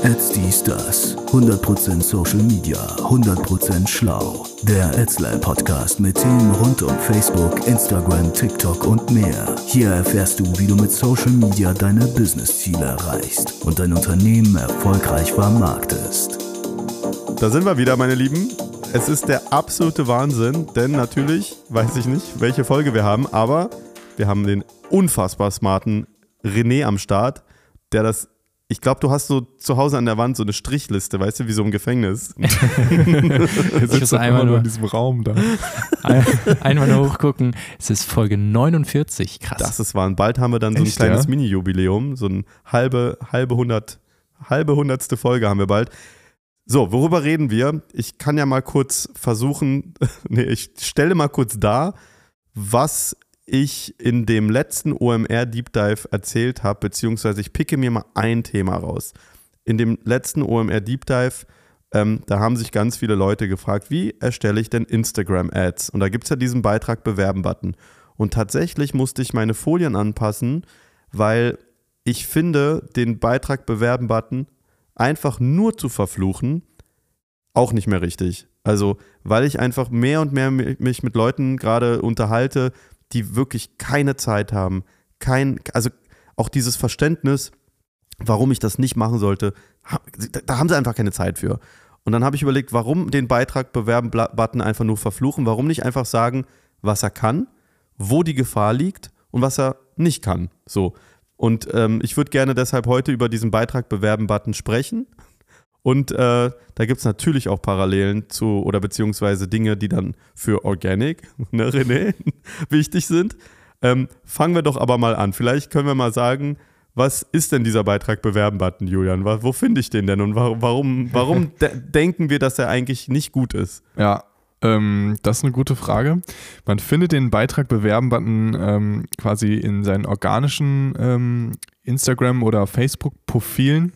Ads dies das. 100% Social Media, 100% schlau. Der AdsLab Podcast mit Themen rund um Facebook, Instagram, TikTok und mehr. Hier erfährst du, wie du mit Social Media deine Business-Ziele erreichst und dein Unternehmen erfolgreich vermarktest. Da sind wir wieder, meine Lieben. Es ist der absolute Wahnsinn, denn natürlich weiß ich nicht, welche Folge wir haben, aber wir haben den unfassbar smarten René am Start, der das, ich glaube, du hast so zu Hause an der Wand so eine Strichliste, weißt du, wie so im Gefängnis. Ich sitzt einmal nur in diesem Raum da. Einmal nur hochgucken, es ist Folge 49, krass. Das ist wahr. Bald haben wir dann so ein kleines Mini-Jubiläum, so ein halbe hundertste Folge haben wir bald. So, worüber reden wir? Ich kann ja mal kurz versuchen, ich stelle mal kurz dar, was ich in dem letzten OMR Deep Dive erzählt habe, beziehungsweise ich picke mir mal ein Thema raus. In dem letzten OMR Deep Dive, da haben sich ganz viele Leute gefragt, wie erstelle ich denn Instagram-Ads? Und da gibt es ja diesen Beitrag Bewerben-Button. Und tatsächlich musste ich meine Folien anpassen, weil ich finde, den Beitrag Bewerben-Button einfach nur zu verfluchen, auch nicht mehr richtig. Also, weil ich einfach mehr und mehr mich mit Leuten gerade unterhalte, die wirklich keine Zeit haben, also auch dieses Verständnis, warum ich das nicht machen sollte, da haben sie einfach keine Zeit für. Und dann habe ich überlegt, warum den Beitrag Bewerben-Button einfach nur verfluchen, warum nicht einfach sagen, was er kann, wo die Gefahr liegt und was er nicht kann. So. Und ich würde gerne deshalb heute über diesen Beitrag Bewerben-Button sprechen. Und da gibt es natürlich auch Parallelen zu, oder beziehungsweise Dinge, die dann für Organic, ne René, wichtig sind. Fangen wir doch aber mal an. Vielleicht können wir mal sagen, was ist denn dieser Beitrag Bewerben-Button, Julian? Wo finde ich den denn und warum denken wir, dass er eigentlich nicht gut ist? Ja, das ist eine gute Frage. Man findet den Beitrag Bewerben-Button quasi in seinen organischen Instagram- oder Facebook-Profilen,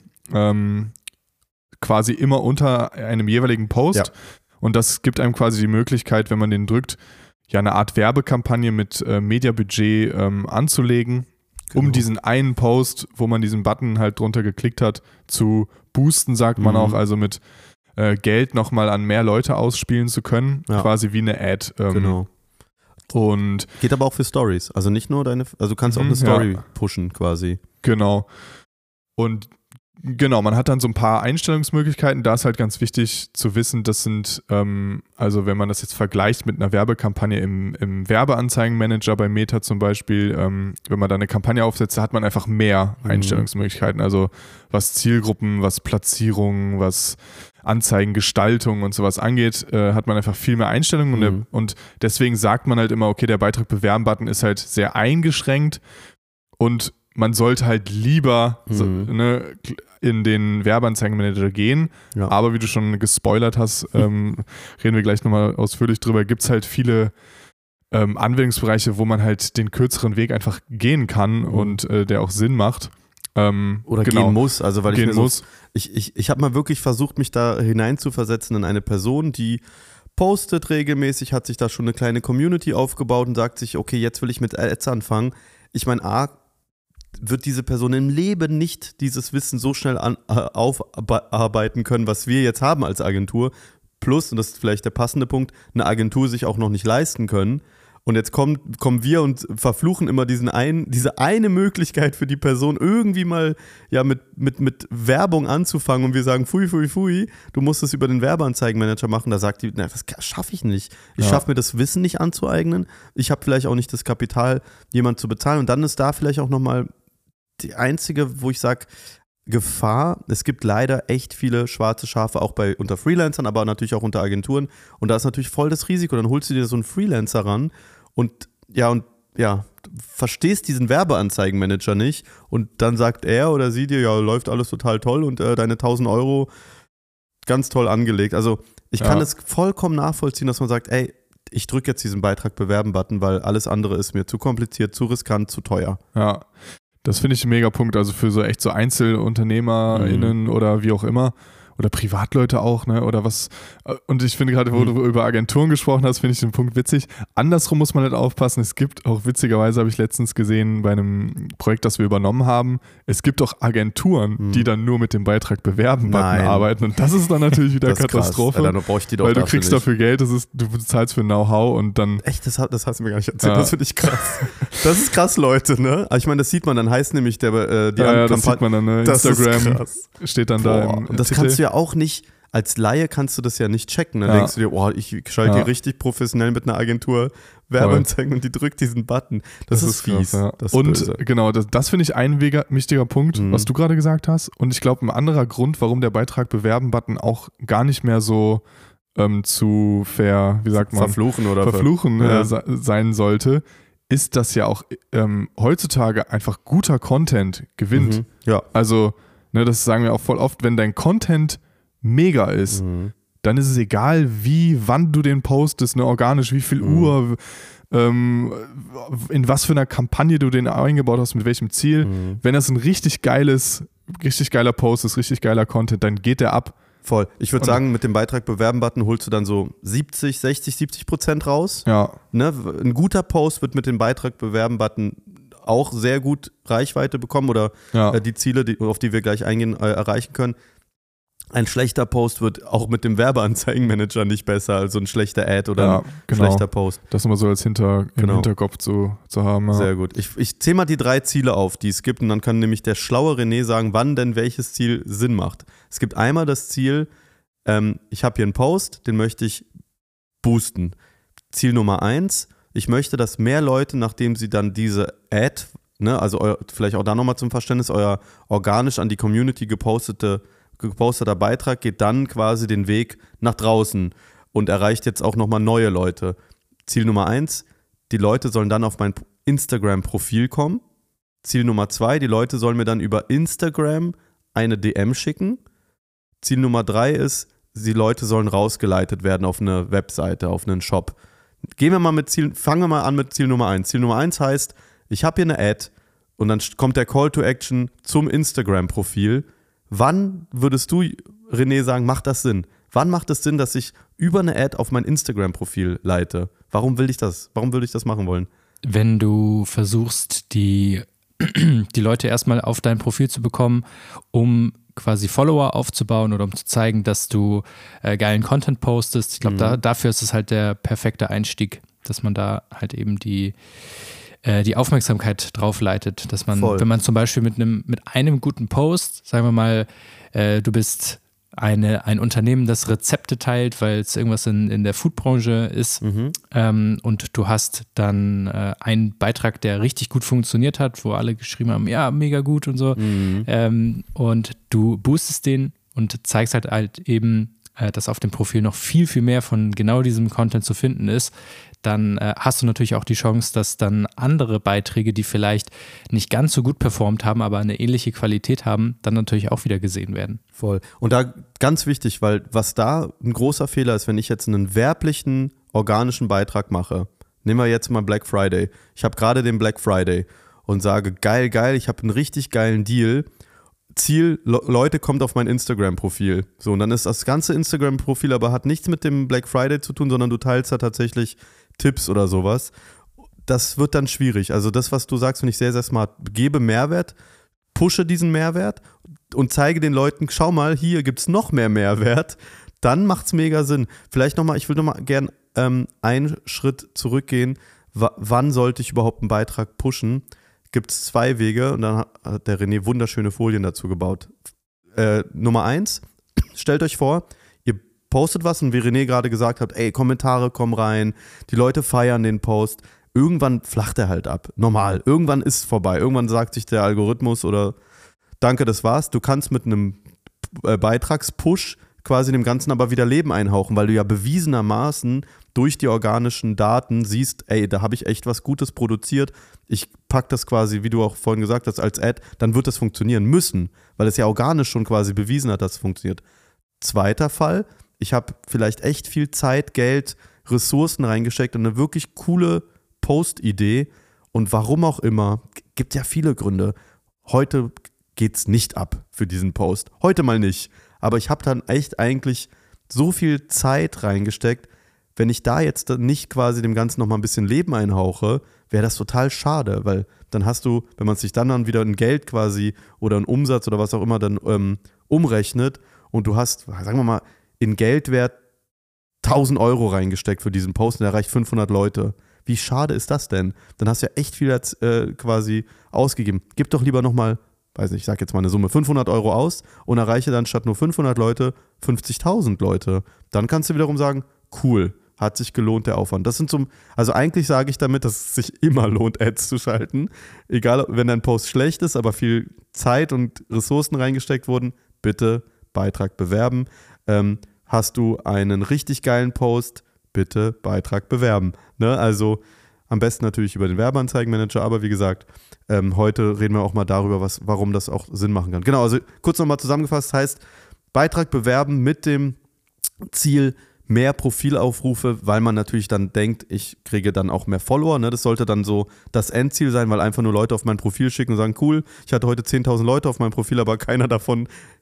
quasi immer unter einem jeweiligen Post. Ja. Und das gibt einem quasi die Möglichkeit, wenn man den drückt, ja eine Art Werbekampagne mit Mediabudget anzulegen, um diesen einen Post, wo man diesen Button halt drunter geklickt hat, zu boosten, sagt man auch, also mit Geld nochmal an mehr Leute ausspielen zu können, quasi wie eine Ad. Genau. Und geht aber auch für Stories, also nicht nur also du kannst auch eine Story pushen quasi. Genau. Und genau, man hat dann so ein paar Einstellungsmöglichkeiten. Da ist halt ganz wichtig zu wissen, das sind, also wenn man das jetzt vergleicht mit einer Werbekampagne im Werbeanzeigenmanager bei Meta zum Beispiel, wenn man da eine Kampagne aufsetzt, da hat man einfach mehr Einstellungsmöglichkeiten. Also was Zielgruppen, was Platzierungen, was Anzeigengestaltung und sowas angeht, hat man einfach viel mehr Einstellungen. Und deswegen sagt man halt immer, okay, der Beitrag Bewerben-Button ist halt sehr eingeschränkt und man sollte halt lieber in den Werbeanzeigenmanager gehen, aber wie du schon gespoilert hast, reden wir gleich nochmal ausführlich drüber, gibt es halt viele Anwendungsbereiche, wo man halt den kürzeren Weg einfach gehen kann und der auch Sinn macht. Oder gehen muss, also weil ich habe mal wirklich versucht, mich da hineinzuversetzen in eine Person, die postet regelmäßig, hat sich da schon eine kleine Community aufgebaut und sagt sich, okay, jetzt will ich mit Ads anfangen. Ich meine, wird diese Person im Leben nicht dieses Wissen so schnell aufarbeiten können, was wir jetzt haben als Agentur. Plus, und das ist vielleicht der passende Punkt, eine Agentur sich auch noch nicht leisten können. Und jetzt kommen wir und verfluchen immer diese eine Möglichkeit für die Person, irgendwie mal mit Werbung anzufangen. Und wir sagen, pfui, du musst es über den Werbeanzeigenmanager machen. Da sagt die, das schaffe ich nicht. Ich schaffe mir das Wissen nicht anzueignen. Ich habe vielleicht auch nicht das Kapital, jemand zu bezahlen. Und dann ist da vielleicht auch nochmal die einzige, wo ich sage, Gefahr. Es gibt leider echt viele schwarze Schafe, auch unter Freelancern, aber natürlich auch unter Agenturen. Und da ist natürlich voll das Risiko. Dann holst du dir so einen Freelancer ran und verstehst diesen Werbeanzeigenmanager nicht. Und dann sagt er oder sie dir, ja, läuft alles total toll und deine 1.000 Euro ganz toll angelegt. Also ich kann es vollkommen nachvollziehen, dass man sagt, ey, ich drücke jetzt diesen Beitrag Bewerben-Button, weil alles andere ist mir zu kompliziert, zu riskant, zu teuer. Ja. Das finde ich ein mega Punkt, also für so echt so EinzelunternehmerInnen oder wie auch immer. oder Privatleute auch, ne, oder was. Und ich finde gerade, wo du über Agenturen gesprochen hast, finde ich den Punkt witzig. Andersrum muss man nicht aufpassen. Es gibt auch, witzigerweise habe ich letztens gesehen bei einem Projekt, das wir übernommen haben, es gibt auch Agenturen, die dann nur mit dem Beitrag bewerben arbeiten. Und das ist dann natürlich wieder Katastrophe. Dann brauche ich die doch weil du kriegst dafür Geld, du bezahlst für Know-how und dann. Echt, das hast du mir gar nicht erzählt. Das finde ich krass. Das ist krass, Leute, ne? Aber ich meine, das sieht man, dann heißt nämlich die das sieht man dann, ne? Instagram steht dann da im und das Titel. kannst du ja auch nicht, als Laie kannst du das ja nicht checken. Dann denkst du dir, ich schalte die richtig professionell mit einer Agentur Werbeanzeigen und die drückt diesen Button. Das ist fies. Krass, ja. Das ist und böse. Genau, das finde ich ein wichtiger Punkt, was du gerade gesagt hast. Und ich glaube, ein anderer Grund, warum der Beitrag Bewerben-Button auch gar nicht mehr so zu verfluchen sein sollte, ist, dass ja auch heutzutage einfach guter Content gewinnt. Ja. Also, ne, das sagen wir auch voll oft, wenn dein Content mega ist, dann ist es egal, wann du den postest, ne, organisch, wie viel Uhr, in was für einer Kampagne du den eingebaut hast, mit welchem Ziel. Wenn das ein richtig geiler Post ist, richtig geiler Content, dann geht der ab. Voll. Ich würde sagen, mit dem Beitrag Bewerben-Button holst du dann so 70% raus. Ja. Ne? Ein guter Post wird mit dem Beitrag Bewerben-Button auch sehr gut Reichweite bekommen oder die Ziele, auf die wir gleich eingehen, erreichen können. Ein schlechter Post wird auch mit dem Werbeanzeigenmanager nicht besser als so ein schlechter Ad oder ein schlechter Post. Das immer so als im Hinterkopf zu haben. Ja. Sehr gut. Ich zähle mal die 3 Ziele auf, die es gibt und dann kann nämlich der schlaue René sagen, wann denn welches Ziel Sinn macht. Es gibt einmal das Ziel, ich habe hier einen Post, den möchte ich boosten. Ziel Nummer 1, ich möchte, dass mehr Leute, nachdem sie dann diese Ad, ne, also vielleicht auch da nochmal zum Verständnis, euer organisch an die Community geposteter Beitrag geht dann quasi den Weg nach draußen und erreicht jetzt auch nochmal neue Leute. Ziel Nummer 1, die Leute sollen dann auf mein Instagram-Profil kommen. Ziel Nummer 2, die Leute sollen mir dann über Instagram eine DM schicken. Ziel Nummer 3 ist, die Leute sollen rausgeleitet werden auf eine Webseite, auf einen Shop. Fangen wir mal an mit Ziel Nummer 1. Ziel Nummer 1 heißt, ich habe hier eine Ad und dann kommt der Call to Action zum Instagram-Profil. Wann würdest du, René, sagen, macht das Sinn? Wann macht es Sinn, dass ich über eine Ad auf mein Instagram-Profil leite? Warum würde ich das machen wollen? Wenn du versuchst, die Leute erstmal auf dein Profil zu bekommen, um quasi Follower aufzubauen oder um zu zeigen, dass du geilen Content postest. Ich glaube, dafür ist es halt der perfekte Einstieg, dass man da halt eben die Aufmerksamkeit drauf leitet, dass man, wenn man zum Beispiel mit einem guten Post, sagen wir mal, du bist ein Unternehmen, das Rezepte teilt, weil es irgendwas in der Foodbranche ist und du hast dann einen Beitrag, der richtig gut funktioniert hat, wo alle geschrieben haben, ja, mega gut und so und du boostest den und zeigst halt eben, dass auf dem Profil noch viel, viel mehr von genau diesem Content zu finden ist, dann hast du natürlich auch die Chance, dass dann andere Beiträge, die vielleicht nicht ganz so gut performt haben, aber eine ähnliche Qualität haben, dann natürlich auch wieder gesehen werden. Voll. Und da ganz wichtig, weil was da ein großer Fehler ist, wenn ich jetzt einen werblichen, organischen Beitrag mache, nehmen wir jetzt mal Black Friday. Ich habe gerade den Black Friday und sage, geil, ich habe einen richtig geilen Deal. Ziel, Leute, kommt auf mein Instagram-Profil. So, und dann ist das ganze Instagram-Profil aber hat nichts mit dem Black Friday zu tun, sondern du teilst da tatsächlich Tipps oder sowas. Das wird dann schwierig. Also das, was du sagst, finde ich sehr, sehr smart. Gebe Mehrwert, pushe diesen Mehrwert und zeige den Leuten, schau mal, hier gibt es noch mehr Mehrwert. Dann macht es mega Sinn. Vielleicht nochmal, ich will nochmal gern einen Schritt zurückgehen. Wann sollte ich überhaupt einen Beitrag pushen? Gibt es 2 Wege und dann hat der René wunderschöne Folien dazu gebaut. Nummer 1, stellt euch vor, ihr postet was und wie René gerade gesagt hat, ey, Kommentare kommen rein, die Leute feiern den Post. Irgendwann flacht er halt ab. Normal. Irgendwann ist es vorbei. Irgendwann sagt sich der Algorithmus oder danke, das war's. Du kannst mit einem Beitragspush quasi dem Ganzen aber wieder Leben einhauchen, weil du ja bewiesenermaßen durch die organischen Daten siehst, ey, da habe ich echt was Gutes produziert. Ich packe das quasi, wie du auch vorhin gesagt hast, als Ad, dann wird das funktionieren müssen, weil es ja organisch schon quasi bewiesen hat, dass es funktioniert. Zweiter Fall, ich habe vielleicht echt viel Zeit, Geld, Ressourcen reingesteckt und eine wirklich coole Post-Idee und warum auch immer, gibt ja viele Gründe. Heute geht's nicht ab für diesen Post. Heute mal nicht. aber ich habe dann echt eigentlich so viel Zeit reingesteckt, wenn ich da jetzt nicht quasi dem Ganzen nochmal ein bisschen Leben einhauche, wäre das total schade, weil dann hast du, wenn man sich dann wieder in Geld quasi oder einen Umsatz oder was auch immer dann umrechnet und du hast, sagen wir mal, in Geldwert 1.000 Euro reingesteckt für diesen Post und der erreicht 500 Leute. Wie schade ist das denn? Dann hast du ja echt viel quasi ausgegeben. Gib doch lieber nochmal, weiß nicht, ich sag jetzt mal eine Summe, 500 Euro aus und erreiche dann statt nur 500 Leute 50.000 Leute. Dann kannst du wiederum sagen, cool, hat sich gelohnt, der Aufwand. Das sind also eigentlich sage ich damit, dass es sich immer lohnt, Ads zu schalten. Egal, wenn dein Post schlecht ist, aber viel Zeit und Ressourcen reingesteckt wurden, bitte Beitrag bewerben. Hast du einen richtig geilen Post, bitte Beitrag bewerben. Ne? Also am besten natürlich über den Werbeanzeigenmanager, aber wie gesagt, heute reden wir auch mal darüber, warum das auch Sinn machen kann. Genau, also kurz nochmal zusammengefasst, heißt Beitrag bewerben mit dem Ziel, mehr Profilaufrufe, weil man natürlich dann denkt, ich kriege dann auch mehr Follower. Ne? Das sollte dann so das Endziel sein, weil einfach nur Leute auf mein Profil schicken und sagen, cool, ich hatte heute 10.000 Leute auf meinem Profil, aber keiner davon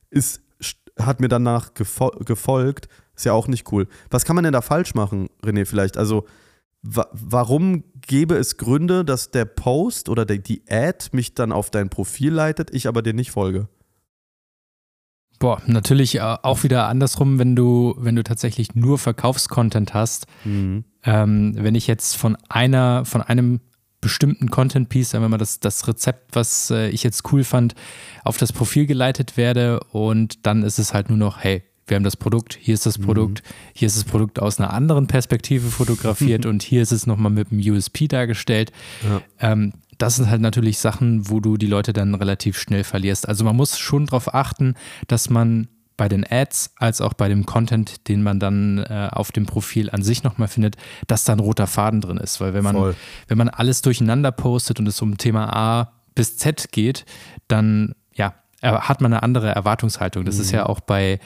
hat mir danach gefolgt. Ist ja auch nicht cool. Was kann man denn da falsch machen, René, vielleicht? Also warum gäbe es Gründe, dass der Post oder die Ad mich dann auf dein Profil leitet, ich aber dir nicht folge? Boah, natürlich auch wieder andersrum, wenn du tatsächlich nur Verkaufscontent hast. Wenn ich jetzt von einem bestimmten Content-Piece, sagen wir mal das Rezept, was ich jetzt cool fand, auf das Profil geleitet werde und dann ist es halt nur noch, hey, wir haben das Produkt, hier ist das Produkt, hier ist das Produkt aus einer anderen Perspektive fotografiert und hier ist es nochmal mit einem USP dargestellt. Ja. Das sind halt natürlich Sachen, wo du die Leute dann relativ schnell verlierst. Also man muss schon darauf achten, dass man bei den Ads als auch bei dem Content, den man dann auf dem Profil an sich nochmal findet, dass da ein roter Faden drin ist. Weil wenn man alles durcheinander postet und es um Thema A bis Z geht, dann hat man eine andere Erwartungshaltung. Das ist ja auch bei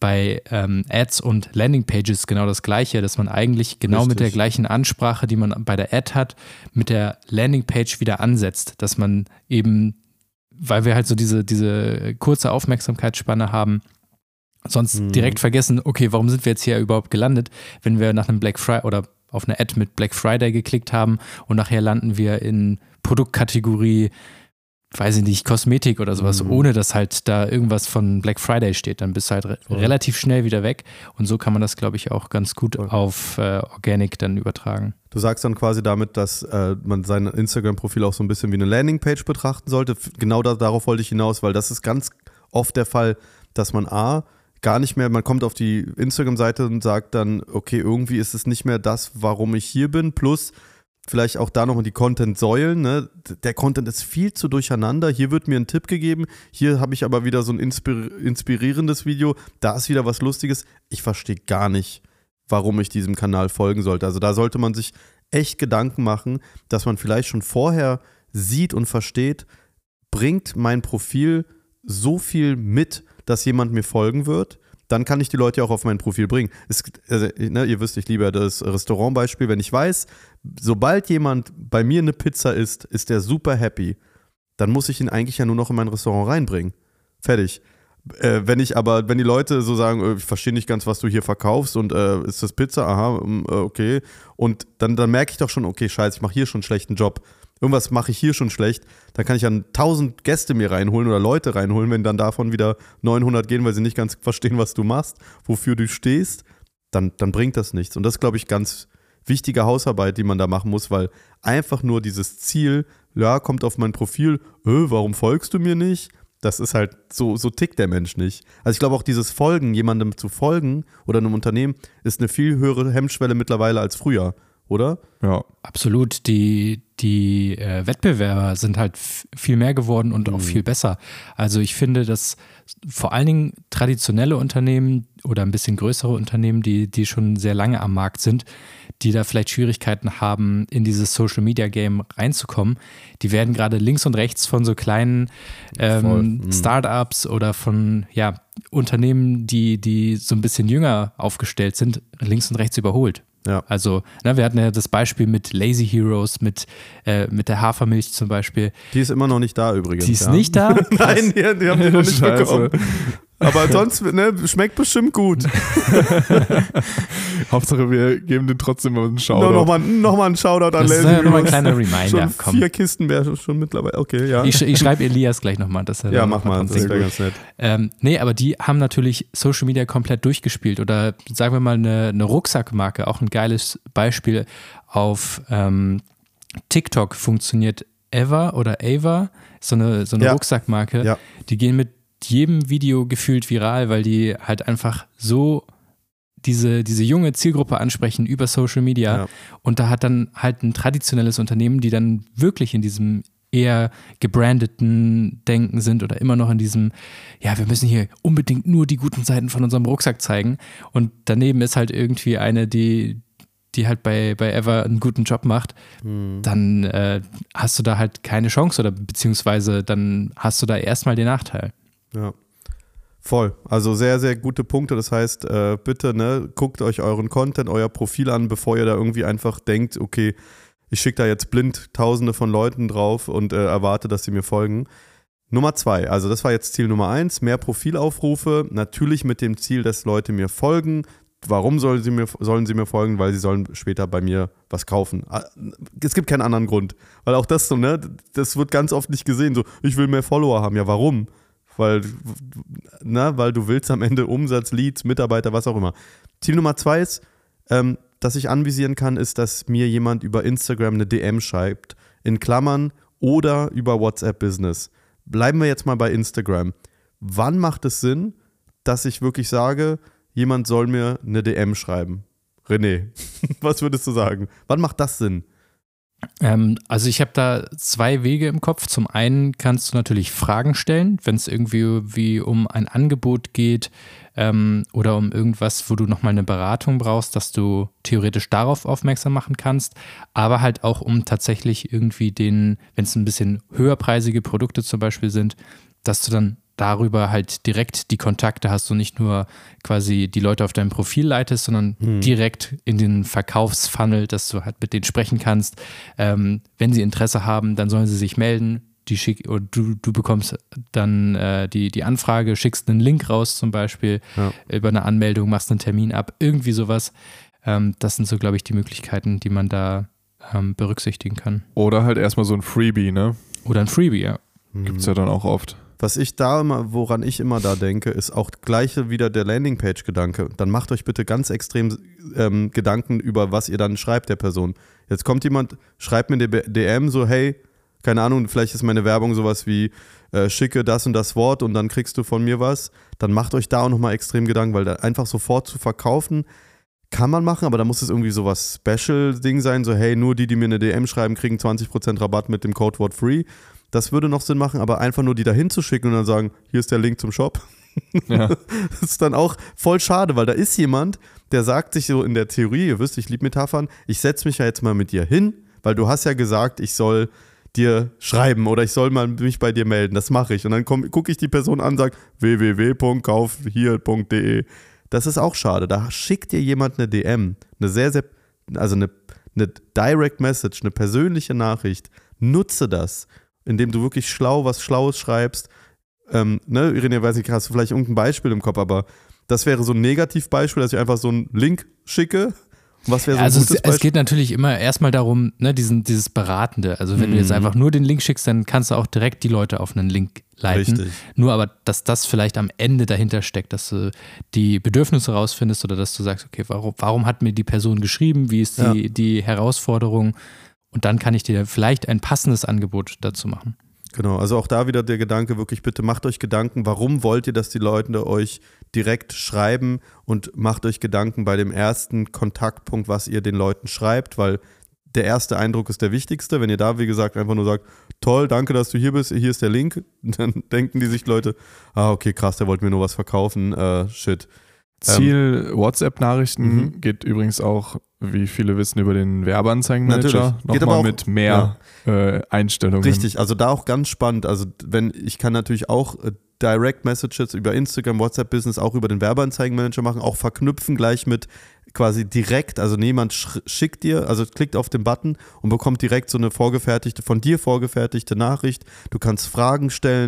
Ads und Landingpages genau das Gleiche, dass man eigentlich genau mit der gleichen Ansprache, die man bei der Ad hat, mit der Landingpage wieder ansetzt. Dass man eben, weil wir halt so diese kurze Aufmerksamkeitsspanne haben, sonst direkt vergessen, okay, warum sind wir jetzt hier überhaupt gelandet, wenn wir nach einem Black Friday oder auf eine Ad mit Black Friday geklickt haben und nachher landen wir in Produktkategorie, weiß ich nicht, Kosmetik oder sowas, ohne dass halt da irgendwas von Black Friday steht. Dann bist du halt relativ schnell wieder weg. Und so kann man das, glaube ich, auch ganz gut auf Organic dann übertragen. Du sagst dann quasi damit, dass man sein Instagram-Profil auch so ein bisschen wie eine Landingpage betrachten sollte. Genau darauf wollte ich hinaus, weil das ist ganz oft der Fall, dass man gar nicht mehr, man kommt auf die Instagram-Seite und sagt dann, okay, irgendwie ist es nicht mehr das, warum ich hier bin, plus vielleicht auch da nochmal die Content-Säulen. Ne? Der Content ist viel zu durcheinander. Hier wird mir ein Tipp gegeben. Hier habe ich aber wieder so ein inspirierendes Video. Da ist wieder was Lustiges. Ich verstehe gar nicht, warum ich diesem Kanal folgen sollte. Also da sollte man sich echt Gedanken machen, dass man vielleicht schon vorher sieht und versteht, bringt mein Profil so viel mit, dass jemand mir folgen wird. Dann kann ich die Leute auch auf mein Profil bringen. Ihr wisst, ich liebe ja das Restaurantbeispiel. Wenn ich weiß, sobald jemand bei mir eine Pizza isst, ist der super happy. Dann muss ich ihn eigentlich ja nur noch in mein Restaurant reinbringen. Fertig. Wenn die Leute so sagen, ich verstehe nicht ganz, was du hier verkaufst und ist das Pizza? Aha, okay. Und dann merke ich doch schon, okay, scheiße, ich mache hier schon einen schlechten Job. Irgendwas mache ich hier schon schlecht, dann kann ich dann 1000 Gäste mir reinholen oder Leute reinholen, wenn dann davon wieder 900 gehen, weil sie nicht ganz verstehen, was du machst, wofür du stehst, dann bringt das nichts. Und das ist, glaube ich, ganz wichtige Hausarbeit, die man da machen muss, weil einfach nur dieses Ziel, kommt auf mein Profil, warum folgst du mir nicht? Das ist halt, so tickt der Mensch nicht. Also ich glaube auch dieses Folgen, jemandem zu folgen oder einem Unternehmen, ist eine viel höhere Hemmschwelle mittlerweile als früher. Oder? Ja. Absolut. Die Wettbewerber sind halt viel mehr geworden und auch viel besser. Also ich finde, dass vor allen Dingen traditionelle Unternehmen oder ein bisschen größere Unternehmen, die schon sehr lange am Markt sind, die da vielleicht Schwierigkeiten haben, in dieses Social-Media-Game reinzukommen, die werden gerade links und rechts von so kleinen Startups oder von Unternehmen, die so ein bisschen jünger aufgestellt sind, links und rechts überholt. Ja. Also, wir hatten ja das Beispiel mit Lazy Heroes, mit der Hafermilch zum Beispiel. Die ist immer noch nicht da übrigens. Die ist nicht da? Nein, die haben die noch nicht bekommen. Aber sonst, ne, schmeckt bestimmt gut. Hauptsache, wir geben den trotzdem mal einen Shoutout. Nochmal einen Shoutout an Lazy. Das ist nochmal ein kleiner Reminder. Schon 4 Kisten wäre schon mittlerweile. Okay, ja. Ich schreibe Elias gleich nochmal. Ja, mach mal, das wäre ganz nett. Nee, aber die haben natürlich Social Media komplett durchgespielt. Oder sagen wir mal eine Rucksackmarke, auch ein geiles Beispiel. Auf TikTok funktioniert Ava, so eine Rucksackmarke. Ja. Die gehen mit jedem Video gefühlt viral, weil die halt einfach so diese junge Zielgruppe ansprechen über Social Media. Ja. Und da hat dann halt ein traditionelles Unternehmen, die dann wirklich in diesem eher gebrandeten Denken sind oder immer noch in diesem, ja, wir müssen hier unbedingt nur die guten Seiten von unserem Rucksack zeigen. Und daneben ist halt irgendwie eine, die halt bei Ava einen guten Job macht, dann hast du da halt keine Chance oder beziehungsweise dann hast du da erstmal den Nachteil. Ja, voll. Also sehr, sehr gute Punkte. Das heißt, bitte, ne, guckt euch euren Content, euer Profil an, bevor ihr da irgendwie einfach denkt, okay, ich schicke da jetzt blind Tausende von Leuten drauf und erwarte, dass sie mir folgen. Nummer 2, also das war jetzt Ziel Nummer 1, mehr Profilaufrufe, natürlich mit dem Ziel, dass Leute mir folgen. Warum sollen sie mir folgen? Weil sie sollen später bei mir was kaufen. Es gibt keinen anderen Grund. Weil auch das so, ne, das wird ganz oft nicht gesehen. So, ich will mehr Follower haben. Ja, warum? Weil du willst am Ende Umsatz, Leads, Mitarbeiter, was auch immer. Ziel Nummer 2 ist, dass ich anvisieren kann, ist, dass mir jemand über Instagram eine DM schreibt, in Klammern, oder über WhatsApp Business. Bleiben wir jetzt mal bei Instagram. Wann macht es Sinn, dass ich wirklich sage, jemand soll mir eine DM schreiben? René, was würdest du sagen? Wann macht das Sinn? Also ich habe da 2 Wege im Kopf. Zum einen kannst du natürlich Fragen stellen, wenn es irgendwie um ein Angebot geht oder um irgendwas, wo du nochmal eine Beratung brauchst, dass du theoretisch darauf aufmerksam machen kannst, aber halt auch um tatsächlich irgendwie wenn es ein bisschen höherpreisige Produkte zum Beispiel sind, dass du dann darüber halt direkt die Kontakte hast und nicht nur quasi die Leute auf deinem Profil leitest, sondern direkt in den Verkaufsfunnel, dass du halt mit denen sprechen kannst. Wenn sie Interesse haben, dann sollen sie sich melden. Du bekommst dann die Anfrage, schickst einen Link raus zum Beispiel über eine Anmeldung, machst einen Termin ab, irgendwie sowas. Das sind so, glaube ich, die Möglichkeiten, die man da berücksichtigen kann. Oder halt erstmal so ein Freebie, ne? Oder ein Freebie, ja. Gibt es ja dann auch oft. Woran ich immer da denke, ist auch gleich wieder der Landingpage-Gedanke. Dann macht euch bitte ganz extrem Gedanken über, was ihr dann schreibt der Person. Jetzt kommt jemand, schreibt mir eine DM so, hey, keine Ahnung, vielleicht ist meine Werbung sowas wie, schicke das und das Wort und dann kriegst du von mir was. Dann macht euch da auch nochmal extrem Gedanken, weil da einfach sofort zu verkaufen, kann man machen, aber da muss es irgendwie so was Special-Ding sein, so hey, nur die mir eine DM schreiben, kriegen 20% Rabatt mit dem Codewort FREE. Das würde noch Sinn machen, aber einfach nur die da hinzuschicken und dann sagen, hier ist der Link zum Shop. Ja. Das ist dann auch voll schade, weil da ist jemand, der sagt sich so in der Theorie, ihr wisst, ich liebe Metaphern, ich setze mich ja jetzt mal mit dir hin, weil du hast ja gesagt, ich soll dir schreiben oder ich soll mal mich bei dir melden. Das mache ich. Und dann gucke ich die Person an und sage www.kaufhier.de. Das ist auch schade. Da schickt dir jemand eine DM, eine Direct Message, eine persönliche Nachricht. Nutze das, indem du wirklich was Schlaues schreibst. Irene, weiß nicht, hast du vielleicht irgendein Beispiel im Kopf, aber das wäre so ein Negativbeispiel, dass ich einfach so einen Link schicke. Was wäre so ein gutes Beispiel? Es geht natürlich immer erstmal darum, ne, dieses Beratende. Also wenn du jetzt einfach nur den Link schickst, dann kannst du auch direkt die Leute auf einen Link leiten. Richtig. Nur aber, dass das vielleicht am Ende dahinter steckt, dass du die Bedürfnisse rausfindest oder dass du sagst, okay, warum hat mir die Person geschrieben, wie ist die Herausforderung? Und dann kann ich dir vielleicht ein passendes Angebot dazu machen. Genau, also auch da wieder der Gedanke, wirklich bitte macht euch Gedanken, warum wollt ihr, dass die Leute euch direkt schreiben und macht euch Gedanken bei dem ersten Kontaktpunkt, was ihr den Leuten schreibt, weil der erste Eindruck ist der wichtigste. Wenn ihr da, wie gesagt, einfach nur sagt, toll, danke, dass du hier bist, hier ist der Link, dann denken die sich Leute, okay, krass, der wollte mir nur was verkaufen, shit. Ziel WhatsApp-Nachrichten geht übrigens auch, wie viele wissen, über den Werbeanzeigenmanager. Nochmal mit mehr Einstellungen. Richtig, also da auch ganz spannend. Also ich kann natürlich auch Direct Messages über Instagram, WhatsApp Business auch über den Werbeanzeigenmanager machen, auch verknüpfen gleich mit quasi direkt, also jemand schickt dir, also klickt auf den Button und bekommt direkt so eine von dir vorgefertigte Nachricht. Du kannst Fragen stellen,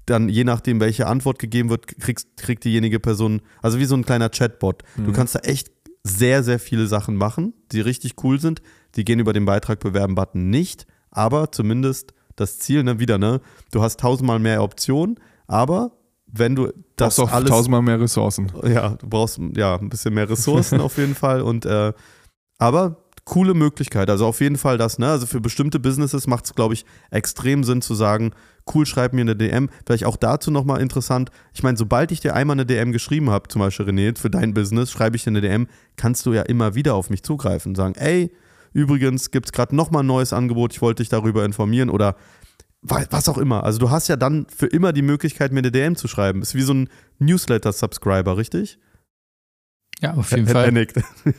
dann je nachdem, welche Antwort gegeben wird, kriegt diejenige Person, also wie so ein kleiner Chatbot. Du kannst da echt sehr, sehr viele Sachen machen, die richtig cool sind. Die gehen über den Beitrag bewerben-Button nicht, aber zumindest das Ziel, du hast 1000-mal mehr Optionen, aber wenn du das auch alles... 1000-mal mehr Ressourcen. Ja, du brauchst ein bisschen mehr Ressourcen auf jeden Fall aber coole Möglichkeit, also auf jeden Fall das, also für bestimmte Businesses macht es, glaube ich, extrem Sinn zu sagen, cool, schreib mir eine DM, vielleicht auch dazu nochmal interessant, ich meine, sobald ich dir einmal eine DM geschrieben habe, zum Beispiel René, für dein Business, schreibe ich dir eine DM, kannst du ja immer wieder auf mich zugreifen und sagen, ey, übrigens gibt es gerade nochmal ein neues Angebot, ich wollte dich darüber informieren oder was auch immer, also du hast ja dann für immer die Möglichkeit, mir eine DM zu schreiben, ist wie so ein Newsletter-Subscriber, richtig? Ja, auf jeden Fall. Er nickt.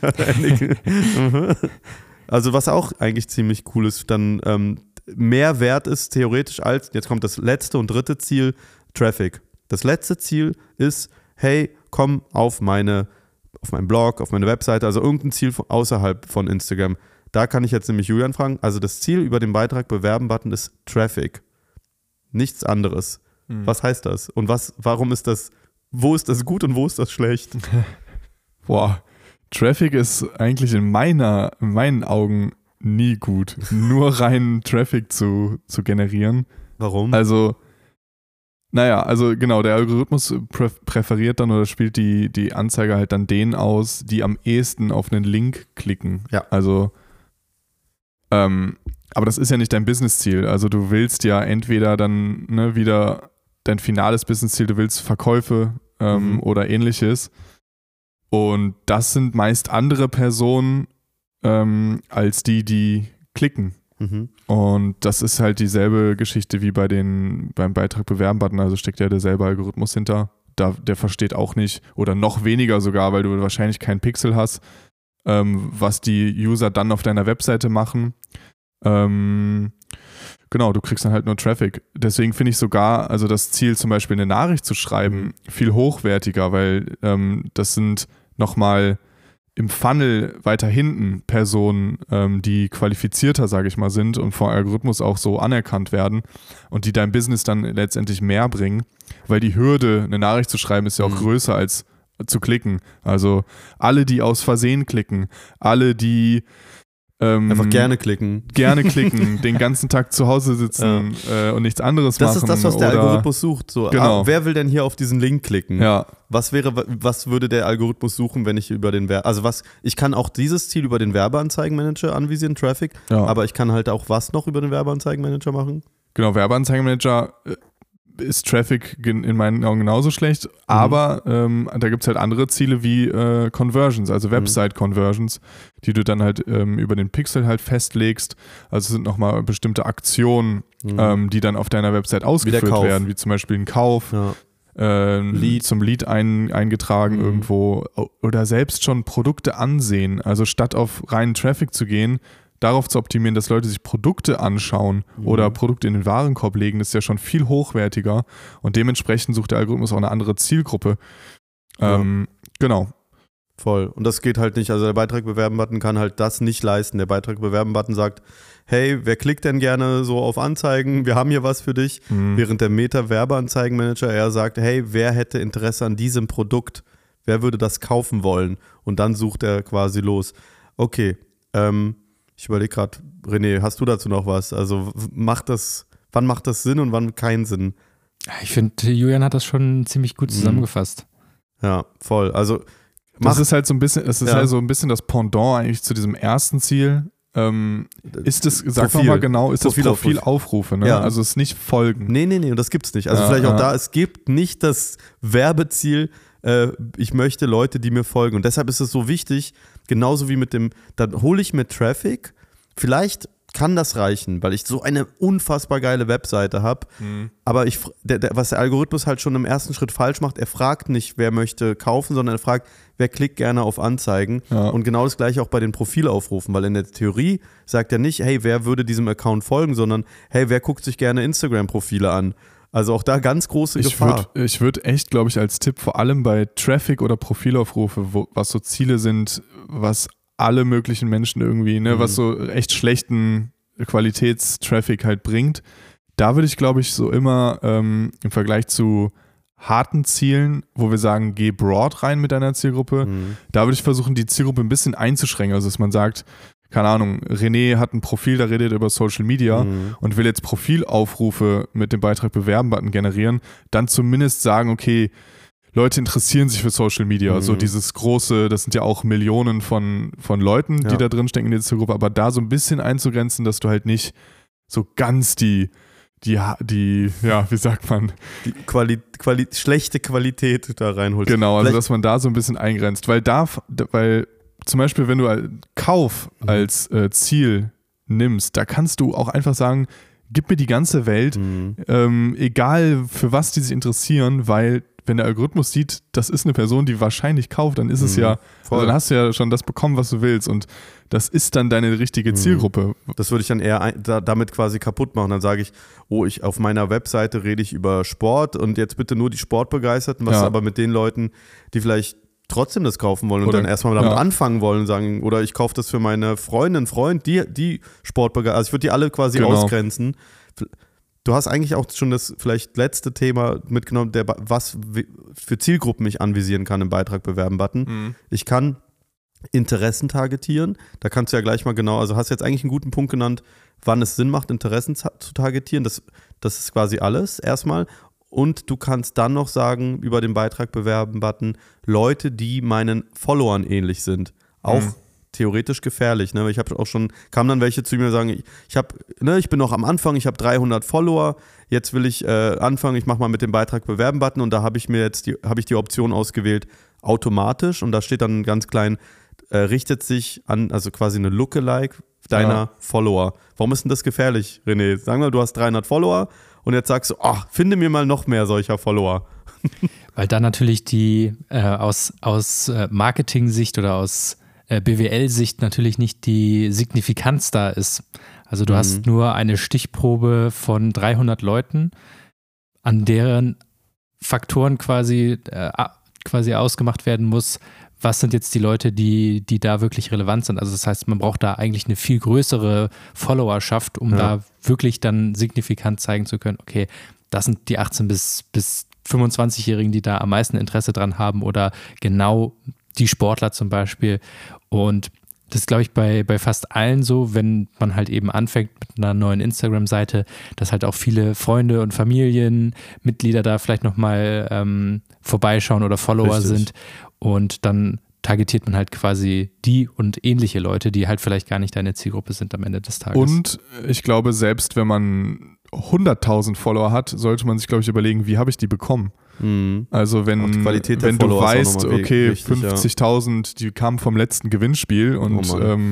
Also was auch eigentlich ziemlich cool ist, dann mehr wert ist theoretisch als, jetzt kommt das letzte und dritte Ziel, Traffic. Das letzte Ziel ist, hey, komm auf meinen Blog, auf meine Webseite, also irgendein Ziel außerhalb von Instagram. Da kann ich jetzt nämlich Julian fragen, also das Ziel über den Beitrag bewerben-Button ist Traffic. Nichts anderes. Was heißt das? Und warum ist das, wo ist das gut und wo ist das schlecht? Boah, Traffic ist eigentlich in meinen Augen nie gut. Nur rein Traffic zu generieren. Warum? Also genau, der Algorithmus präferiert dann oder spielt die Anzeige halt dann denen aus, die am ehesten auf einen Link klicken. Ja. Also, aber das ist ja nicht dein Business-Ziel. Also du willst ja entweder dann wieder dein finales Business-Ziel, du willst Verkäufe oder ähnliches. Und das sind meist andere Personen als die klicken. Und das ist halt dieselbe Geschichte wie beim Beitrag bewerben-Button, also steckt ja derselbe Algorithmus hinter. Der versteht auch nicht oder noch weniger sogar, weil du wahrscheinlich keinen Pixel hast, was die User dann auf deiner Webseite machen. Genau, du kriegst dann halt nur Traffic. Deswegen finde ich sogar, also das Ziel zum Beispiel eine Nachricht zu schreiben, viel hochwertiger, weil das sind nochmal im Funnel weiter hinten Personen, die qualifizierter, sage ich mal, sind und vom Algorithmus auch so anerkannt werden und die dein Business dann letztendlich mehr bringen, weil die Hürde, eine Nachricht zu schreiben, ist ja auch größer als zu klicken. Also alle, die aus Versehen klicken, alle, die einfach gerne klicken, den ganzen Tag zu Hause sitzen und nichts anderes machen. Das ist das, was der Algorithmus sucht. So, genau. Wer will denn hier auf diesen Link klicken? Ja. Was würde der Algorithmus suchen, wenn ich über den ich kann auch dieses Ziel über den Werbeanzeigenmanager anvisieren, Traffic, aber ich kann halt auch was noch über den Werbeanzeigenmanager machen? Genau, Werbeanzeigenmanager ist Traffic in meinen Augen genauso schlecht, aber da gibt es halt andere Ziele wie Conversions, also Website-Conversions, die du dann halt über den Pixel halt festlegst. Also es sind nochmal bestimmte Aktionen, die dann auf deiner Website ausgeführt werden, wie zum Beispiel ein Kauf, zum Lead eingetragen irgendwo oder selbst schon Produkte ansehen. Also statt auf reinen Traffic zu gehen, darauf zu optimieren, dass Leute sich Produkte anschauen oder Produkte in den Warenkorb legen, das ist ja schon viel hochwertiger und dementsprechend sucht der Algorithmus auch eine andere Zielgruppe. Genau. Voll. Und das geht halt nicht, also der Beitrag bewerben-Button kann halt das nicht leisten. Der Beitrag bewerben-Button sagt, hey, wer klickt denn gerne so auf Anzeigen? Wir haben hier was für dich. Während der Meta-Werbeanzeigenmanager eher sagt, hey, wer hätte Interesse an diesem Produkt? Wer würde das kaufen wollen? Und dann sucht er quasi los. Okay, ich überlege gerade, René, hast du dazu noch was? Also wann macht das Sinn und wann keinen Sinn? Ich finde, Julian hat das schon ziemlich gut zusammengefasst. Ja, voll. Also das ist halt so ein bisschen, halt so ein bisschen das Pendant eigentlich zu diesem ersten Ziel. Ist das, sag doch mal genau, ist das Profilaufrufe, ne? Ja. Also es ist nicht Folgen. Nee, und das gibt's nicht. Also vielleicht auch da, es gibt nicht das Werbeziel, ich möchte Leute, die mir folgen. Und deshalb ist es so wichtig, genauso wie dann hole ich mir Traffic, vielleicht kann das reichen, weil ich so eine unfassbar geile Webseite habe. Aber was der Algorithmus halt schon im ersten Schritt falsch macht, er fragt nicht, wer möchte kaufen, sondern er fragt, wer klickt gerne auf Anzeigen. Ja. Und genau das gleiche auch bei den Profilaufrufen, weil in der Theorie sagt er nicht, hey, wer würde diesem Account folgen, sondern hey, wer guckt sich gerne Instagram-Profile an? Also auch da ganz große Gefahr. Ich würde echt, glaube ich, als Tipp, vor allem bei Traffic oder Profilaufrufe, was so Ziele sind, was alle möglichen Menschen irgendwie, was so echt schlechten Qualitätstraffic halt bringt, Da würde ich, glaube ich, so immer im Vergleich zu harten Zielen, wo wir sagen, geh broad rein mit deiner Zielgruppe, da würde ich versuchen, die Zielgruppe ein bisschen einzuschränken. Also dass man sagt, keine Ahnung, René hat ein Profil, da redet er über Social Media und will jetzt Profilaufrufe mit dem Beitrag Bewerben-Button generieren, dann zumindest sagen, okay, Leute interessieren sich für Social Media, so dieses große, das sind ja auch Millionen von Leuten, die da drin stecken in der Zielgruppe, aber da so ein bisschen einzugrenzen, dass du halt nicht so ganz die wie sagt man? Die schlechte Qualität da reinholst. Genau, also dass man da so ein bisschen eingrenzt, weil zum Beispiel, wenn du Kauf als Ziel nimmst, da kannst du auch einfach sagen, gib mir die ganze Welt, egal für was die sich interessieren, weil wenn der Algorithmus sieht, das ist eine Person, die wahrscheinlich kauft, dann ist es ja, also dann hast du ja schon das bekommen, was du willst und das ist dann deine richtige Zielgruppe. Das würde ich dann eher damit quasi kaputt machen. Dann sage ich, auf meiner Webseite rede ich über Sport und jetzt bitte nur die Sportbegeisterten, was aber mit den Leuten, die vielleicht trotzdem das kaufen wollen und dann erstmal damit anfangen wollen und sagen, oder ich kaufe das für meine Freund, die Sportbegeistert, also ich würde die alle quasi ausgrenzen. Du hast eigentlich auch schon das vielleicht letzte Thema mitgenommen, was für Zielgruppen ich anvisieren kann im Beitrag Bewerben-Button. Ich kann Interessen targetieren, da kannst du ja gleich mal genau, also hast jetzt eigentlich einen guten Punkt genannt, wann es Sinn macht, Interessen zu targetieren, das ist quasi alles erstmal. Und du kannst dann noch sagen, über den Beitrag Bewerben-Button, Leute, die meinen Followern ähnlich sind. Auch theoretisch gefährlich. Ne? Kamen dann welche zu mir und sagen, ich bin noch am Anfang, ich habe 300 Follower, jetzt will ich anfangen, ich mache mal mit dem Beitrag Bewerben-Button und da habe ich die Option ausgewählt, automatisch und da steht dann ganz klein, richtet sich an, also quasi eine Lookalike deiner Follower. Warum ist denn das gefährlich, René? Sagen wir, du hast 300 Follower und jetzt sagst du, finde mir mal noch mehr solcher Follower. Weil da natürlich die aus Marketing-Sicht oder aus BWL-Sicht natürlich nicht die Signifikanz da ist. Also du hast nur eine Stichprobe von 300 Leuten, an deren Faktoren quasi ausgemacht werden muss, was sind jetzt die Leute, die da wirklich relevant sind. Also das heißt, man braucht da eigentlich eine viel größere Followerschaft, um da wirklich dann signifikant zeigen zu können, okay, das sind die 18- bis 25-Jährigen, die da am meisten Interesse dran haben oder genau die Sportler zum Beispiel. Und das ist, glaube ich, bei fast allen so, wenn man halt eben anfängt mit einer neuen Instagram-Seite, dass halt auch viele Freunde und Familienmitglieder da vielleicht nochmal vorbeischauen oder Follower sind. Und dann targetiert man halt quasi die und ähnliche Leute, die halt vielleicht gar nicht deine Zielgruppe sind am Ende des Tages. Und ich glaube, selbst wenn man 100.000 Follower hat, sollte man sich, glaube ich, überlegen, wie habe ich die bekommen? Also wenn du weißt, okay, 50.000, die kamen vom letzten Gewinnspiel und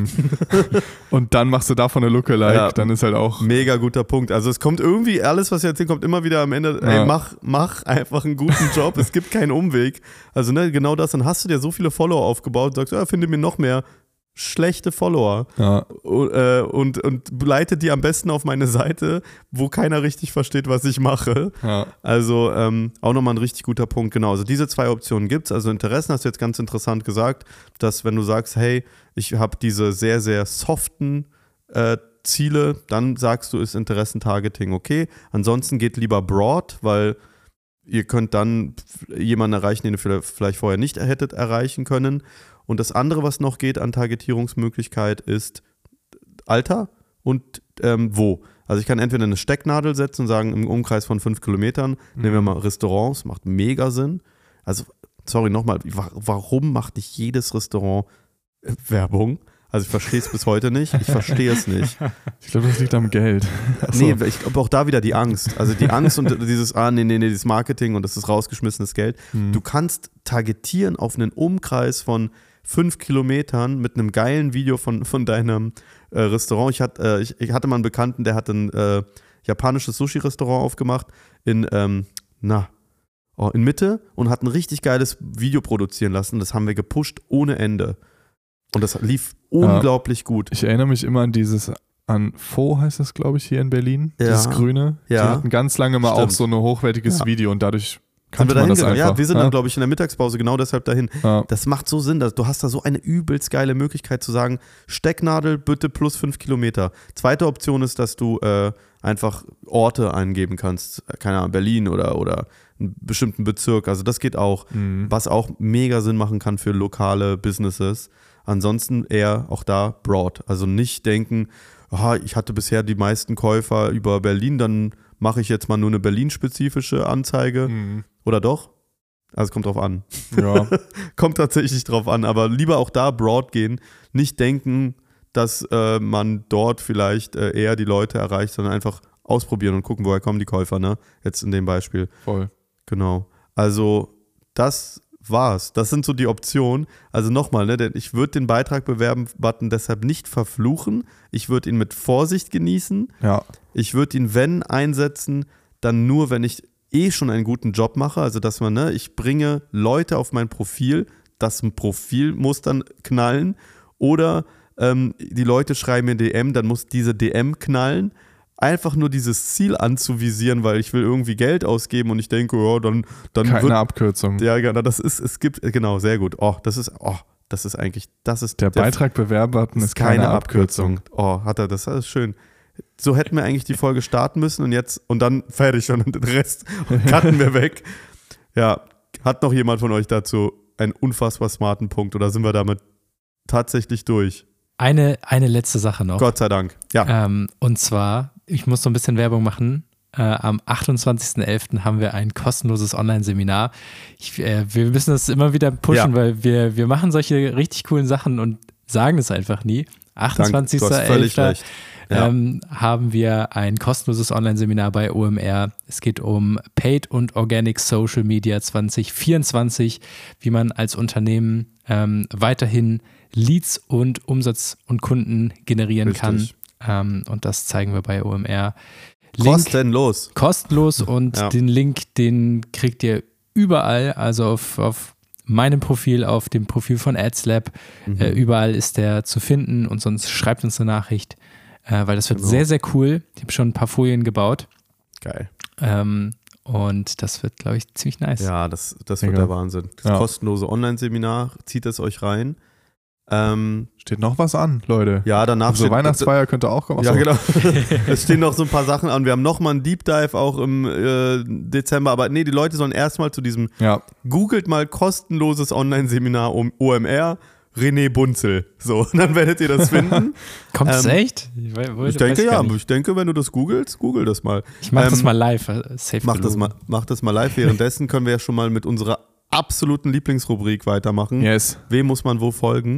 dann machst du davon eine Lookalike, dann ist halt auch... Mega guter Punkt. Also es kommt irgendwie, alles was jetzt hier kommt, immer wieder am Ende, ey, mach einfach einen guten Job, es gibt keinen Umweg. Also genau das, dann hast du dir so viele Follower aufgebaut und sagst, finde mir noch mehr schlechte Follower und leitet die am besten auf meine Seite, wo keiner richtig versteht, was ich mache. Also auch nochmal ein richtig guter Punkt, genau. Also diese zwei Optionen gibt es. Also Interessen hast du jetzt ganz interessant gesagt, dass wenn du sagst, hey, ich habe diese sehr, sehr soften Ziele, dann sagst du, ist Interessentargeting okay. Ansonsten geht lieber broad, weil ihr könnt dann jemanden erreichen, den ihr vielleicht vorher nicht hättet erreichen können. Und das andere, was noch geht an Targetierungsmöglichkeit, ist Alter und wo. Also ich kann entweder eine Stecknadel setzen und sagen, im Umkreis von 5 Kilometern, nehmen wir mal Restaurants, macht mega Sinn. Also, sorry, nochmal, warum macht nicht jedes Restaurant Werbung? Also ich verstehe es bis heute nicht. Ich verstehe es nicht. Ich glaube, das liegt am Geld. Nee, ich glaube auch da wieder die Angst. Also die Angst und dieses, dieses Marketing und das ist rausgeschmissenes Geld. Du kannst targetieren auf einen Umkreis von 5 Kilometern mit einem geilen Video von deinem Restaurant. Ich hatte mal einen Bekannten, der hat ein japanisches Sushi-Restaurant aufgemacht in Mitte und hat ein richtig geiles Video produzieren lassen. Das haben wir gepusht ohne Ende. Und das lief unglaublich gut. Ich erinnere mich immer an Faux heißt das, glaube ich, hier in Berlin. Dieses Grüne. Die hatten ganz lange mal auch so ein hochwertiges Video und dadurch kannte man das einfach. Ja, wir sind dann, glaube ich, in der Mittagspause genau deshalb dahin. Das macht so Sinn, du hast da so eine übelst geile Möglichkeit zu sagen, Stecknadel bitte plus 5 Kilometer. Zweite Option ist, dass du einfach Orte eingeben kannst, keine Ahnung, Berlin oder einen bestimmten Bezirk, also das geht auch, was auch mega Sinn machen kann für lokale Businesses. Ansonsten eher auch da broad, also nicht denken, ich hatte bisher die meisten Käufer über Berlin, dann mache ich jetzt mal nur eine Berlin-spezifische Anzeige oder doch? Also es kommt drauf an. Ja. Kommt tatsächlich drauf an, aber lieber auch da broad gehen, nicht denken, dass man dort vielleicht eher die Leute erreicht, sondern einfach ausprobieren und gucken, woher kommen die Käufer, ne? Jetzt in dem Beispiel. Voll. Genau. Also das war's. Das sind so die Optionen. Also nochmal, ne, denn ich würde den Beitrag bewerben-Button deshalb nicht verfluchen. Ich würde ihn mit Vorsicht genießen. Ja. Ich würde ihn, wenn, einsetzen, dann nur, wenn ich schon einen guten Job mache. Also dass man, ne, ich bringe Leute auf mein Profil, das Profil muss dann knallen. Oder die Leute schreiben mir DM, dann muss diese DM knallen. Einfach nur dieses Ziel anzuvisieren, weil ich will irgendwie Geld ausgeben und ich denke, dann keine Abkürzung. Ja, genau, genau, sehr gut. Das ist der Beitrag Bewerber-Button ist keine Abkürzung. Das ist schön. So hätten wir eigentlich die Folge starten müssen und dann fertig und den Rest cutten wir weg. Ja, hat noch jemand von euch dazu einen unfassbar smarten Punkt oder sind wir damit tatsächlich durch? Eine letzte Sache noch. Gott sei Dank, ja. Und zwar, ich muss so ein bisschen Werbung machen. Am 28.11. haben wir ein kostenloses Online-Seminar. Wir müssen das immer wieder pushen, weil wir machen solche richtig coolen Sachen und sagen es einfach nie. 28.11. Haben wir ein kostenloses Online-Seminar bei OMR. Es geht um Paid und Organic Social Media 2024, wie man als Unternehmen weiterhin Leads und Umsatz und Kunden generieren kann. Und das zeigen wir bei OMR. Kostenlos und den Link, den kriegt ihr überall, also auf meinem Profil, auf dem Profil von AdsLab. Überall ist der zu finden und sonst schreibt uns eine Nachricht, weil das wird sehr, sehr cool. Ich habe schon ein paar Folien gebaut. Geil. Und das wird, glaube ich, ziemlich nice. Ja, das wird der Wahnsinn. Das kostenlose Online-Seminar, zieht es euch rein. Steht noch was an, Leute. Ja, danach unsere Weihnachtsfeier könnte auch kommen. Ja, genau. Es stehen noch so ein paar Sachen an. Wir haben nochmal einen Deep Dive auch im Dezember. Aber nee, die Leute sollen erstmal zu diesem googelt mal kostenloses Online-Seminar um OMR René Bunzel. So, dann werdet ihr das finden. Kommt es echt? Ich denke, ja. Ich denke, wenn du das googelst, google das mal. Ich mach das mal live. Mach das mal live. Währenddessen können wir ja schon mal mit unserer absoluten Lieblingsrubrik weitermachen. Yes. Wem muss man wo folgen?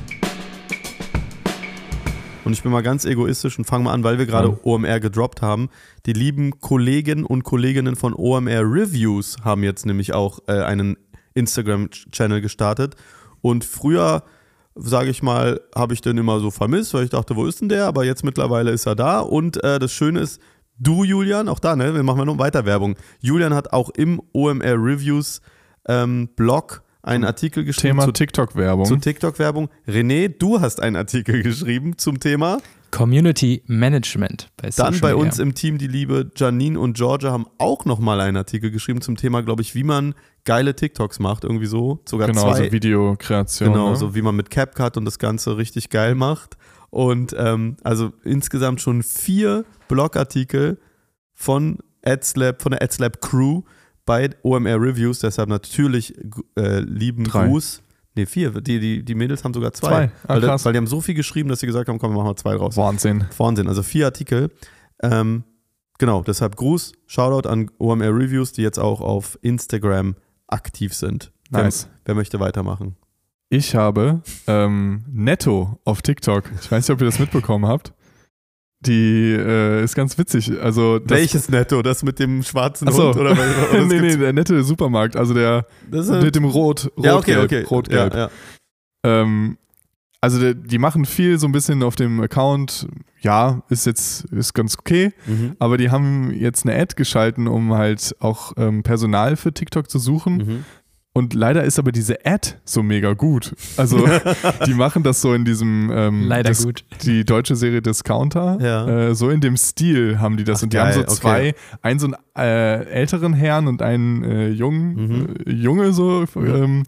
Und ich bin mal ganz egoistisch und fange mal an, weil wir gerade OMR gedroppt haben. Die lieben Kollegen und Kolleginnen von OMR Reviews haben jetzt nämlich auch einen Instagram-Channel gestartet. Und früher, sage ich mal, habe ich den immer so vermisst, weil ich dachte, wo ist denn der? Aber jetzt mittlerweile ist er da. Und das Schöne ist, du, Julian, auch da, ne? Wir machen noch weiter Werbung. Julian hat auch im OMR Reviews Blog einen Artikel geschrieben Thema TikTok-Werbung. Zu TikTok-Werbung. René, du hast einen Artikel geschrieben zum Thema Community Management bei Social Dann bei Media. uns im Team die liebe Janine und Georgia haben auch nochmal einen Artikel geschrieben zum Thema, glaube ich, wie man geile TikToks macht, irgendwie so. Sogar genau, 2. so Videokreation. Genau, ne? so wie man mit CapCut und das Ganze richtig geil macht. Und also insgesamt schon 4 Blogartikel von AdsLab, von der AdsLab Crew bei OMR Reviews, deshalb natürlich lieben 3. Gruß. Ne, 4. Die Mädels haben sogar 2. 2. Weil die haben so viel geschrieben, dass sie gesagt haben, komm, wir machen mal 2 draus. Wahnsinn. Also 4 Artikel. Genau, deshalb Gruß, Shoutout an OMR Reviews, die jetzt auch auf Instagram aktiv sind. Nice. Wer möchte weitermachen? Ich habe Netto auf TikTok. Ich weiß nicht, ob ihr das mitbekommen habt. Die ist ganz witzig. Also welches Netto? Das mit dem schwarzen Hund? Oder nee, der Netto Supermarkt. Also der mit dem Rot-Gelb. Rot-Gelb. Ja. Also die machen viel so ein bisschen auf dem Account. Ja, ist ganz okay. Aber die haben jetzt eine Ad geschalten, um halt auch Personal für TikTok zu suchen. Und leider ist aber diese Ad so mega gut. Also die machen das so in diesem gut. Die deutsche Serie Discounter. So in dem Stil haben die das. Ach, und die geil, haben so 2, einen so einen älteren Herrn und einen Junge so.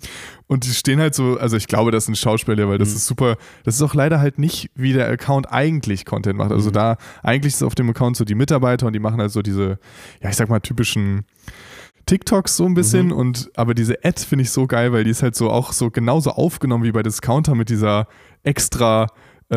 Und die stehen halt so, also ich glaube, das sind Schauspieler, weil das ist super, das ist auch leider halt nicht, wie der Account eigentlich Content macht. Also da, eigentlich ist auf dem Account so die Mitarbeiter und die machen halt so diese, ja ich sag mal typischen TikToks so ein bisschen aber diese Ad finde ich so geil, weil die ist halt so auch so genauso aufgenommen wie bei Discounter mit dieser extra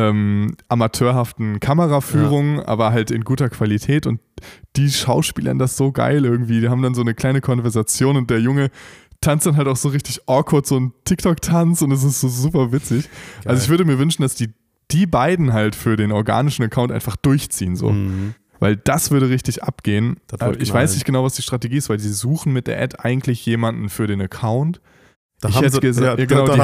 amateurhaften Kameraführung, aber halt in guter Qualität und die schauspielern das so geil irgendwie, die haben dann so eine kleine Konversation und der Junge tanzt dann halt auch so richtig awkward, so einen TikTok-Tanz und es ist so super witzig. Geil. Also ich würde mir wünschen, dass die beiden halt für den organischen Account einfach durchziehen so. Weil das würde richtig abgehen. Ich weiß nicht genau, was die Strategie ist, weil die suchen mit der Ad eigentlich jemanden für den Account. Da haben sie, gesagt,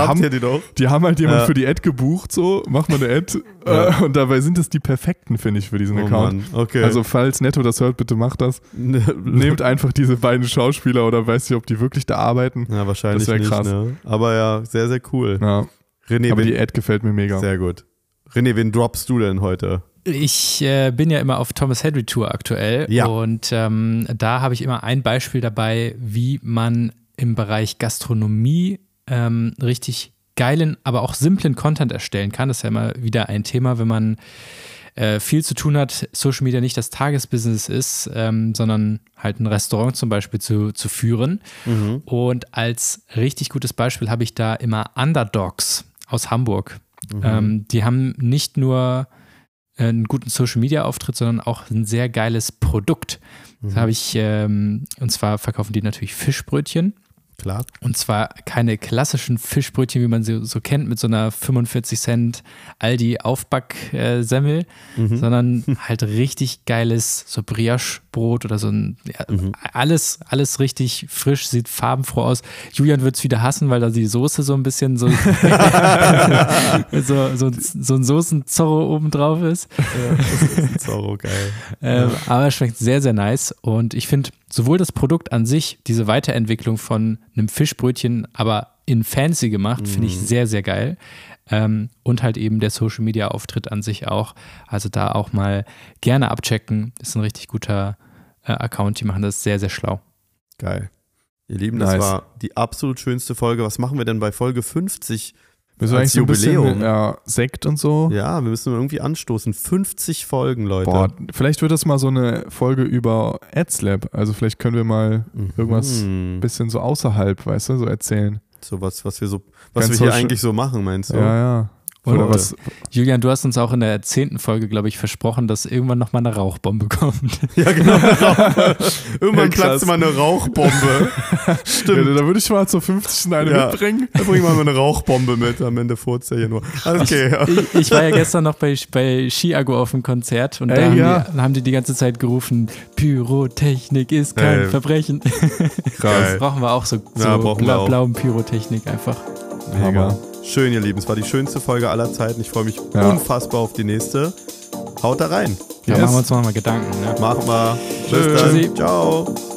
die haben halt jemanden für die Ad gebucht, so, mach mal eine Ad. Und dabei sind es die Perfekten, finde ich, für diesen Account. Okay. Also falls Netto das hört, bitte macht das. Nehmt einfach diese beiden Schauspieler oder weiß nicht, ob die wirklich da arbeiten. Ja, wahrscheinlich das nicht. Krass. Ne? Aber ja, sehr, sehr cool. Ja. René, aber die Ad gefällt mir mega. Sehr gut. René, wen droppst du denn heute? Ich bin ja immer auf Thomas Henry Tour aktuell und da habe ich immer ein Beispiel dabei, wie man im Bereich Gastronomie richtig geilen, aber auch simplen Content erstellen kann. Das ist ja immer wieder ein Thema, wenn man viel zu tun hat, Social Media nicht das Tagesbusiness ist, sondern halt ein Restaurant zum Beispiel zu führen. Und als richtig gutes Beispiel habe ich da immer Underdogs aus Hamburg. Die haben nicht nur einen guten Social-Media-Auftritt, sondern auch ein sehr geiles Produkt. Das habe ich, und zwar verkaufen die natürlich Fischbrötchen. Klar. Und zwar keine klassischen Fischbrötchen, wie man sie so kennt, mit so einer 45 Cent Aldi-Aufback-Semmel, sondern halt richtig geiles so Brioche-Brot oder so ein, alles richtig frisch, sieht farbenfroh aus. Julian wird es wieder hassen, weil da die Soße so ein bisschen so, so ein Soßen-Zorro oben drauf ist. Ja, das ist ein Zorro, geil. Aber es schmeckt sehr, sehr nice und ich finde sowohl das Produkt an sich, diese Weiterentwicklung von einem Fischbrötchen, aber in fancy gemacht, finde ich sehr, sehr geil. Und halt eben der Social-Media-Auftritt an sich auch. Also da auch mal gerne abchecken. Ist ein richtig guter Account. Die machen das sehr, sehr schlau. Geil. Ihr Lieben, das war die absolut schönste Folge. Was machen wir denn bei Folge 50? Müssen wir eigentlich Jubiläum. Ein bisschen, Sekt und so. Ja, wir müssen irgendwie anstoßen. 50 Folgen, Leute. Boah, vielleicht wird das mal so eine Folge über AdsLab. Also vielleicht können wir mal irgendwas ein bisschen so außerhalb, weißt du, so erzählen. So was wir hier eigentlich so machen, meinst du? Ja. Oder was? Julian, du hast uns auch in der 10. Folge, glaube ich, versprochen, dass irgendwann nochmal eine Rauchbombe kommt. Ja, genau. Irgendwann platzt mal eine Rauchbombe. Stimmt. Ja, da würde ich mal zur 50. eine mitbringen. Da bringen wir mal eine Rauchbombe mit. Am Ende furzt er hier nur. Okay. Ich war ja gestern noch bei Ski-Ago auf dem Konzert und da haben die ganze Zeit gerufen, Pyrotechnik ist kein Verbrechen. Krass. Brauchen wir auch so blauen Pyrotechnik einfach. Mega. Schön, ihr Lieben. Es war die schönste Folge aller Zeiten. Ich freue mich unfassbar auf die nächste. Haut da rein. Ja, machen wir uns mal Gedanken. Ne? Machen wir. Bis dann. Ciao.